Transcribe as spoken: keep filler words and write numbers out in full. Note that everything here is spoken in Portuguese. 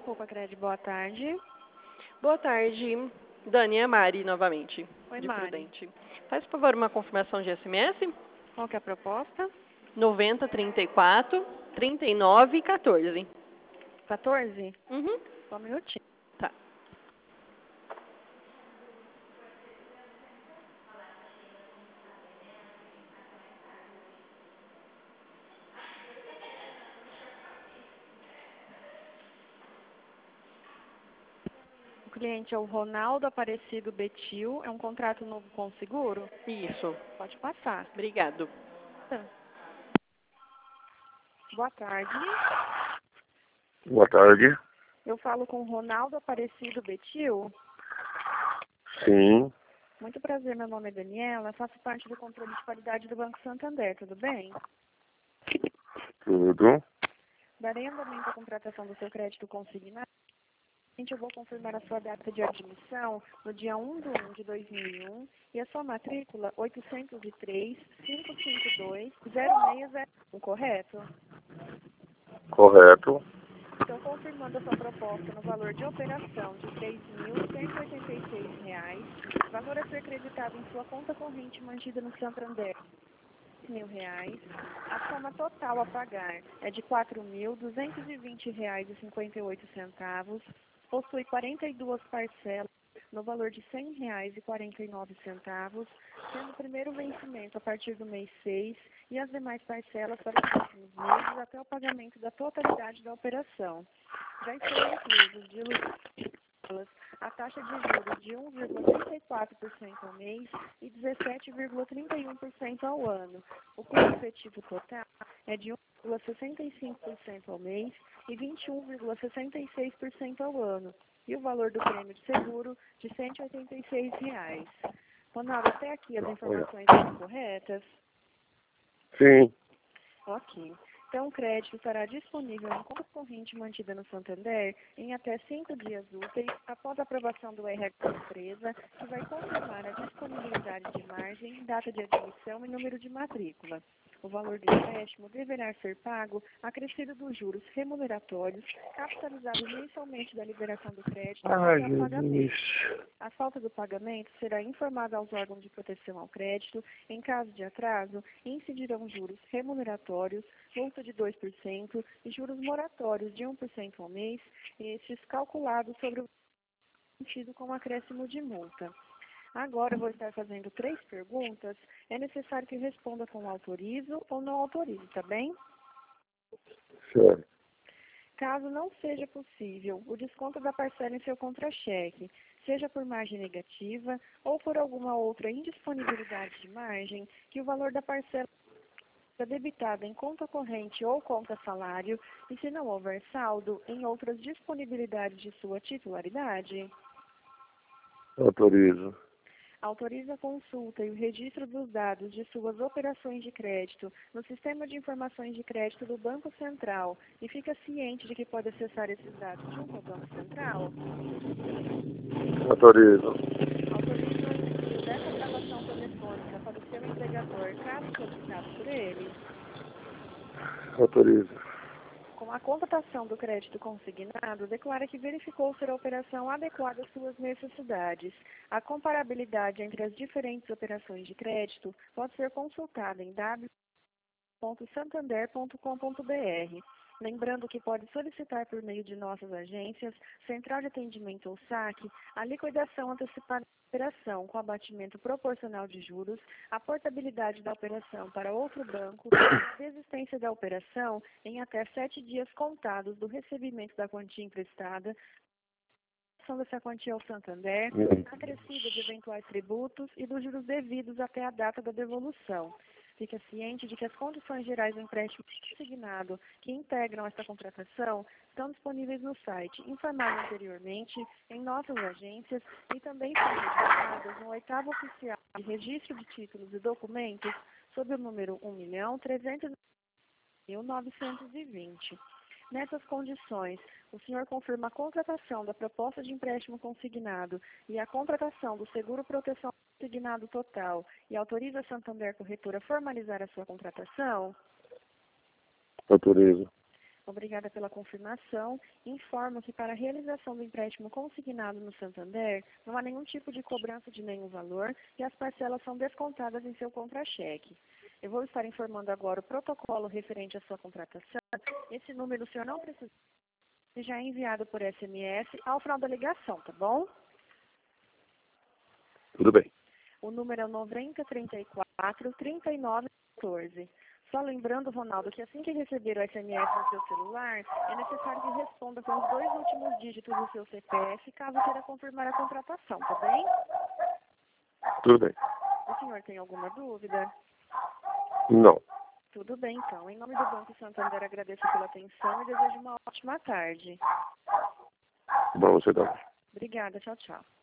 Copa Cred, boa tarde. Boa tarde, Dani, é Mari novamente, Oi, de Mari. Prudente. Faz, por favor, uma confirmação de S M S. Qual que é a proposta? noventa, trinta e quatro, trinta e nove, quatorze. quatorze? Uhum. Só um minutinho. Tá. O cliente é o Ronaldo Aparecido Betil. É um contrato novo com o seguro? Isso. Pode passar. Obrigado. Boa tarde. Boa tarde. Eu falo com o Ronaldo Aparecido Betil. Sim, Muito prazer, meu nome é Daniela. Faço parte do controle de qualidade do Banco Santander, tudo bem? tudo. Darei andamento à contratação do seu crédito consignado. Eu vou confirmar a sua data de admissão no dia um de um de dois mil e um e a sua matrícula oitocentos e três, quinhentos e cinquenta e dois, zero seis zero um, correto? Correto. Estou confirmando a sua proposta no valor de operação de três mil cento e oitenta e seis reais, valor a ser creditado em sua conta corrente mantida no Santander, mil reais. A soma total a pagar é de quatro mil duzentos e vinte reais e cinquenta e oito centavos. Possui quarenta e duas parcelas no valor de cem reais e quarenta e nove centavos, sendo o primeiro vencimento a partir do mês seis e as demais parcelas para os próximos meses até o pagamento da totalidade da operação. Já estão inclusos de lucros a taxa de juros de um vírgula trinta e quatro por cento ao mês e dezessete vírgula trinta e um por cento ao ano. O custo efetivo total é de um vírgula sessenta e cinco por cento ao mês e vinte e um vírgula sessenta e seis por cento ao ano. E o valor do prêmio de seguro de cento e oitenta e seis reais. Ronaldo, até aqui as informações estão corretas? Sim, Ok. Então, o crédito estará disponível em conta corrente mantida no Santander em até cinco dias úteis após a aprovação do R H da empresa, que vai confirmar a disponibilidade de margem, data de admissão e número de matrícula. O valor do empréstimo deverá ser pago acrescido dos juros remuneratórios, capitalizados mensalmente da liberação do crédito Ai, até o pagamento. Jesus. A falta do pagamento será informada aos órgãos de proteção ao crédito. Em caso de atraso, incidirão juros remuneratórios, multa de dois por cento e juros moratórios de um por cento ao mês, estes calculados sobre o sentido com acréscimo de multa. Agora eu vou estar fazendo três perguntas. É necessário que responda com autorizo ou não autorizo, tá bem? Certo. Caso não seja possível o desconto da parcela em seu contra-cheque, seja por margem negativa ou por alguma outra indisponibilidade de margem, que o valor da parcela seja debitada em conta corrente ou conta salário e, se não houver saldo, em outras disponibilidades de sua titularidade. Autorizo. Autoriza a consulta e o registro dos dados de suas operações de crédito no Sistema de Informações de Crédito do Banco Central e fica ciente de que pode acessar esses dados junto ao Banco Central. Autorizo. Autoriza o envio dessa gravação telefônica para o seu empregador, caso solicitado por ele. Autorizo. Com a contratação do crédito consignado, declara que verificou ser a operação adequada às suas necessidades. A comparabilidade entre as diferentes operações de crédito pode ser consultada em w ponto santander ponto com ponto br. Lembrando que pode solicitar por meio de nossas agências, Central de Atendimento ou saque, a liquidação antecipada da operação com abatimento proporcional de juros, a portabilidade da operação para outro banco, a desistência da operação em até sete dias contados do recebimento da quantia emprestada, a dessa quantia ao Santander, a acrescida de eventuais tributos e dos juros devidos até a data da devolução. Fica ciente de que as condições gerais do empréstimo consignado que integram esta contratação estão disponíveis no site, informado anteriormente, em nossas agências e também são registradas no oitavo oficial de registro de títulos e documentos sob o número um milhão trezentos mil novecentos e vinte. Nessas condições, o senhor confirma a contratação da proposta de empréstimo consignado e a contratação do seguro proteção consignado total e autoriza a Santander Corretora a formalizar a sua contratação? Autorizo. Obrigada pela confirmação. Informo que para a realização do empréstimo consignado no Santander, não há nenhum tipo de cobrança de nenhum valor e as parcelas são descontadas em seu contra-cheque. Eu vou estar informando agora o protocolo referente à sua contratação. Esse número o senhor não precisa, já é enviado por S M S ao final da ligação, tá bom? Tudo bem. O número é o noventa, trinta e quatro, trinta e nove, quatorze. Só lembrando, Ronaldo, que assim que receber o S M S no seu celular, é necessário que responda com os dois últimos dígitos do seu C P F, caso queira confirmar a contratação, tá bem? Tudo bem. O senhor tem alguma dúvida? Não. Tudo bem, então. Em nome do Banco Santander, agradeço pela atenção e desejo uma ótima tarde. Bom, você também. Obrigada. Tchau, tchau.